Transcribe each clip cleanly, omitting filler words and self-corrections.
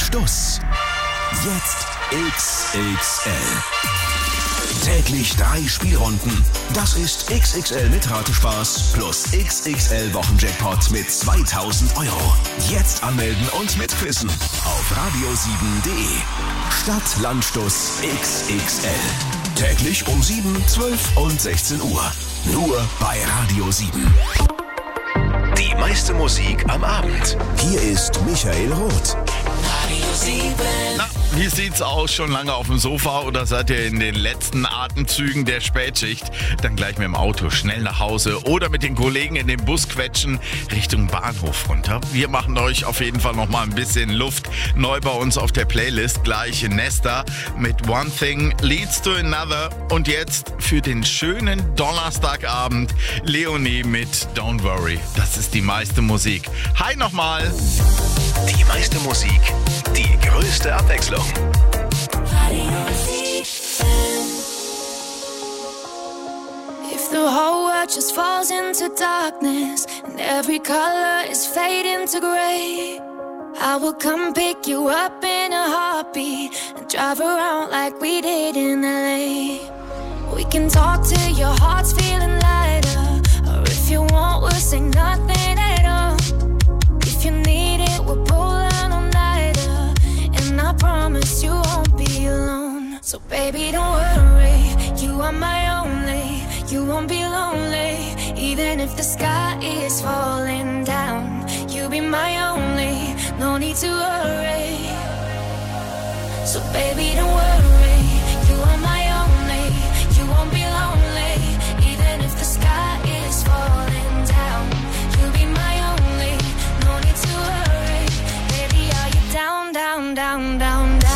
Stuss. Jetzt XXL. Täglich 3 Spielrunden. Das ist XXL mit Ratespaß plus XXL Wochenjackpot mit 2000 Euro. Jetzt anmelden und mitquissen auf radio7.de. Stadt, Land, Stuss XXL. Täglich um 7, 12 und 16 Uhr. Nur bei Radio 7. Die meiste Musik am Abend. Hier ist Michael Roth. Radio 7. Na, wie sieht's aus? Schon lange auf dem Sofa oder seid ihr in den letzten Atemzügen der Spätschicht? Dann gleich mit dem Auto schnell nach Hause oder mit den Kollegen in den Bus quetschen Richtung Bahnhof runter. Wir machen euch auf jeden Fall noch mal ein bisschen Luft. Neu bei uns auf der Playlist gleich Nesta mit One Thing Leads to Another. Und jetzt für den schönen Donnerstagabend Leonie mit Don't Worry. Das ist die meiste Musik. Hi nochmal. Die meiste Musik, die größte Abwechslung. If the whole world just falls into darkness and every color is fading to gray, I will come pick you up in a heartbeat and drive around like we did in LA. We can talk till your heart's feeling lighter, or if you want, we'll say nothing at all. If you need it, we'll pull down all-nighter, and I promise you won't be alone. So baby, don't worry, you are my only. You won't be lonely, even if the sky is falling down. You'll be my only, no need to worry. So baby, don't worry, you are my only. You won't be lonely, even if the sky is falling down. You'll be my only, no need to worry. Baby, are you down, down, down, down, down?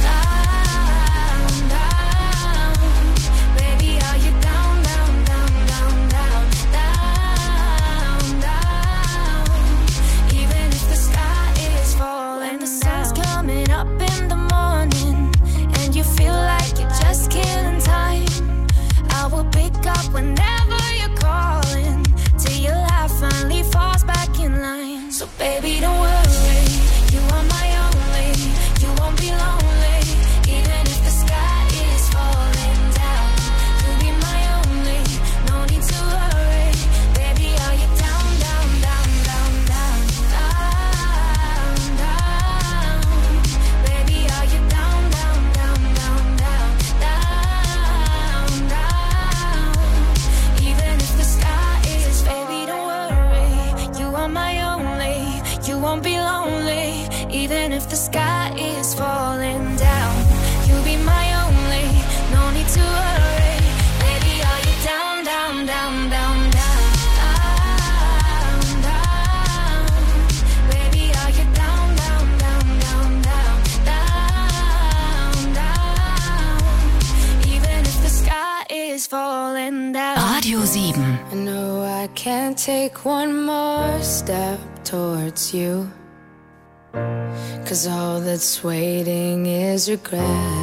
Whenever you're calling, till your life finally falls back in line. So baby, don't worry, you are my only. You won't be lonely, even if the sky is falling down. You'll be my only, no need to worry. Baby, are you down, down, down, down, down, down, down? Baby, are you down, down, down, down, down, down, down? Even if the sky is, baby, don't worry, you are my only. You won't be lonely, even if the sky is falling down. You'll be my only, no need to worry. Baby, are you down, down, down, down, down, down, down? Baby, are you down, down, down, down, down, down, down? Even if the sky is falling down. Radio 7. I know I can't take one more step towards you, 'cause all that's waiting is regret.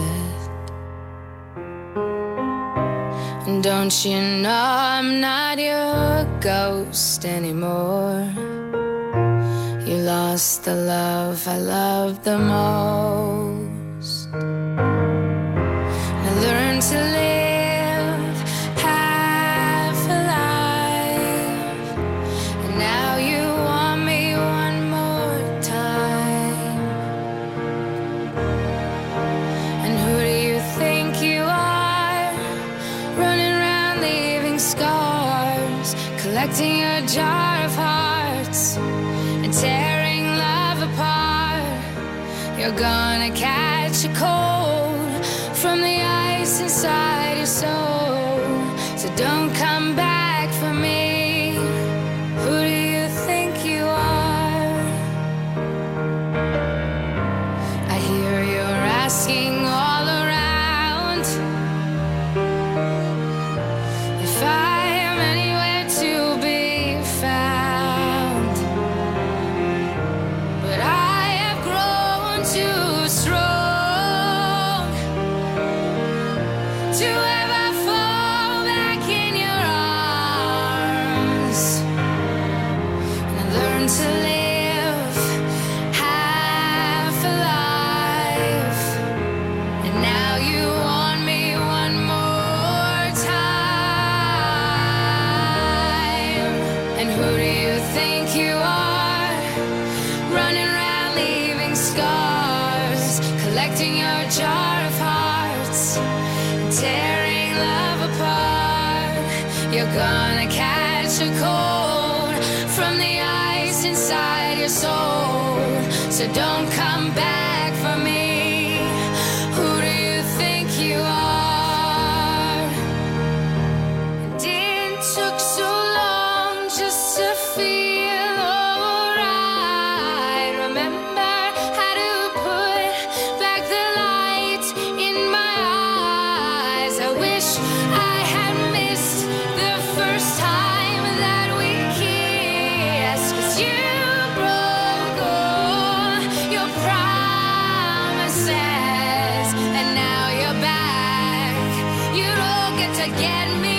And don't you know I'm not your ghost anymore? You lost the love I loved the most. I learned to live half alive, and now you want me one more time. And who do you think you are, running around leaving scars, collecting a jar of hearts and tearing love apart? You're gonna catch a cold from the ice inside your soul, so don't come back for me. Who do you think you are? I hear you're asking all around if I am anywhere to be found, but I have grown too strong to ever fall back in your arms. And I learned to live half alive. And who do you think you are? Running around leaving scars, collecting your jar of hearts, tearing love apart. You're gonna catch a cold from the ice inside your soul. So don't come back for me. Who do you think you are? And it took so long just to feel alright. Remember how to put back the light in my eyes. I wish I had missed the first time that we kissed. 'Cause you broke all your promises, and now you're back. You don't get to get me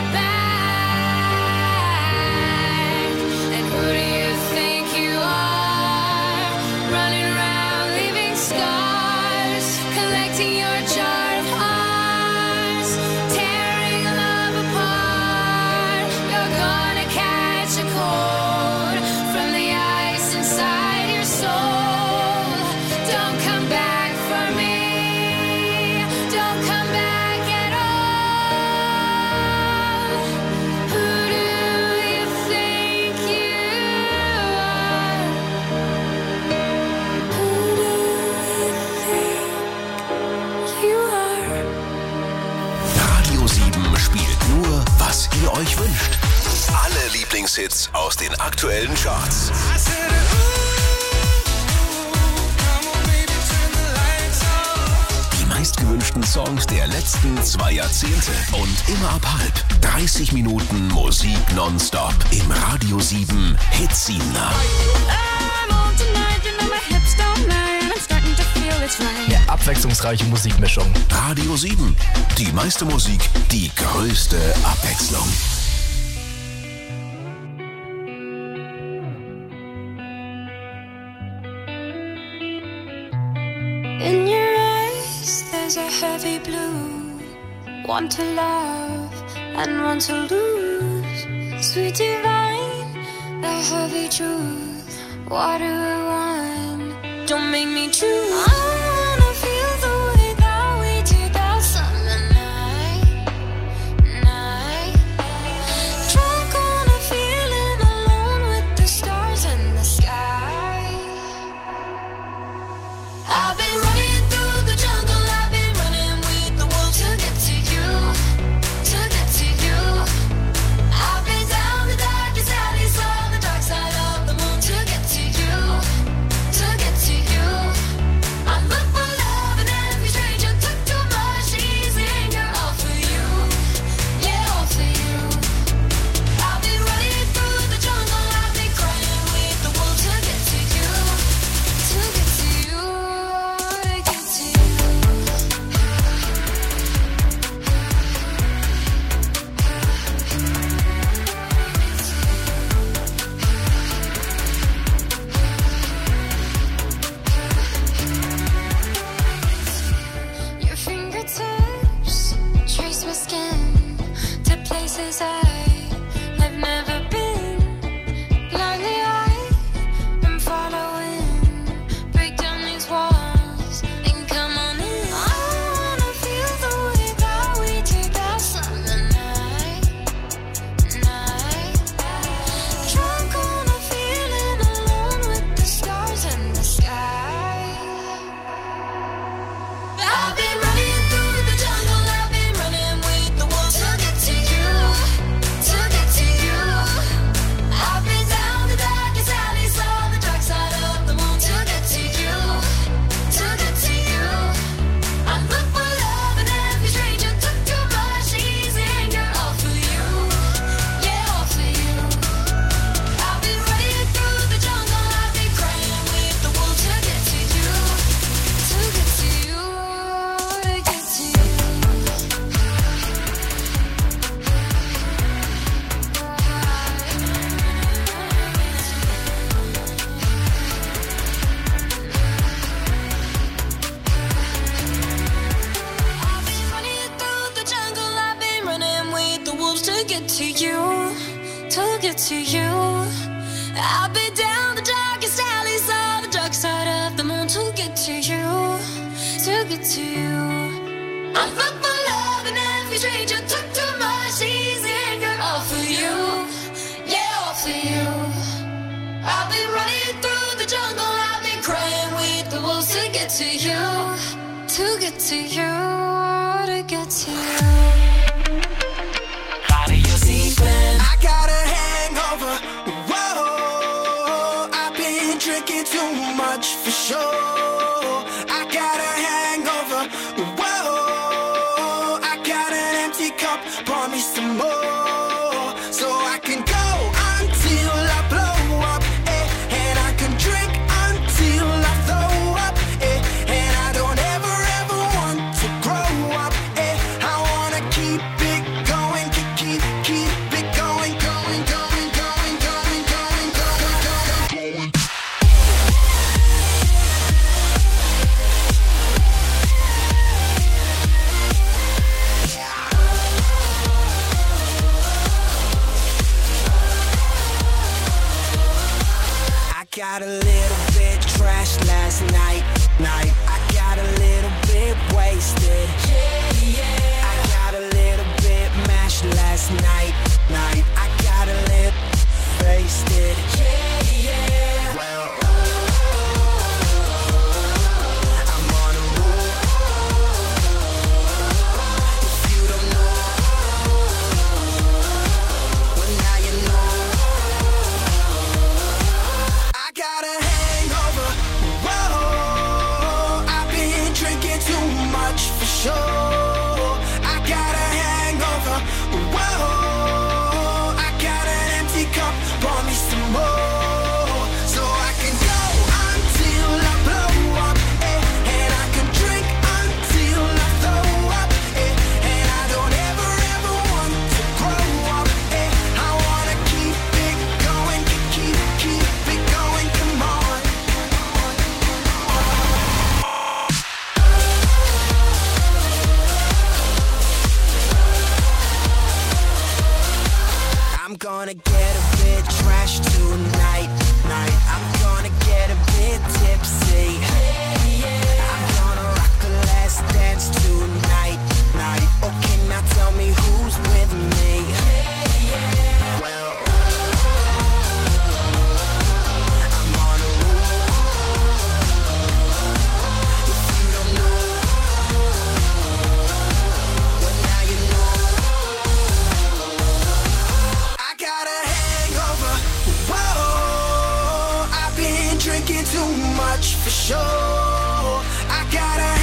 back. And who do you think you are? Running around leaving scars, collecting your jar of hearts, tearing love apart. You're gonna catch a cold from the ice inside your soul. Don't come back for me. Don't come back at all. Who do you think you are? Who do you think you are? Radio 7 spielt nur, was ihr euch wünscht. Alle Lieblingshits aus den aktuellen Charts. Die meistgewünschten Songs der letzten 2 Jahrzehnte. Und immer ab halb 30 Minuten Musik nonstop im Radio 7 Hitsiebener. I'm on tonight, you know my hips don't lie, and I'm starting to feel it's right. Eine abwechslungsreiche Musikmischung. Radio 7. Die meiste Musik, die größte Abwechslung. In your eyes, there's a heavy blue. One to love and one to lose. Sweet divine, the heavy truth. What do I want? Don't make me choose. I wanna feel the way that we did that summer night. Drunk on a feeling, alone with the stars in the sky. I've been running through the jungle, I've been running with the wolves to get to you, to get to you. I've been down the darkest alleys, saw the dark side of the moon to get to you, to get to you. I'm get to you. I'll be down the darkest alleys of the dark side of the moon to get to you, to get to you. I'm fucked for love and every stranger took too much easy anger. All for you, yeah, all for you. I've been running through the jungle, I've been crying with the wolves to get to you, to get to you, to get to you. Radio 7. I got a hangover. Whoa, I've been drinking too much for sure. I got a hangover. Whoa, I got an empty cup. Pour me some more, so I can go until I blow up, and I can drink until I throw up, and I don't ever want to grow up, I wanna keep it going, keep it going, going, going, going, going, going, going, going. I got a little bit trashed last night. I got a little bit wasted. I got a little bit mashed last night. I got a little wasted. Well, I'm on a roll. If you don't know, well now you know. I got a hangover. Whoa, I've been drinking too much for sure. I got a hangover. Whoa, I got an empty cup. Pour me some more, so I can go until I blow up, and I can drink until I throw up, and I don't ever want to grow up, I wanna keep it going, keep it going, come on. I'm gonna get a bit trashed tonight. I'm gonna get a bit tipsy. I'm gonna rock the last dance tonight. Okay, now tell me who's with me. Well, I'm on a roll. If you don't know, well now you know. I got a hangover. Whoa, I've been drinking too much for sure. I got a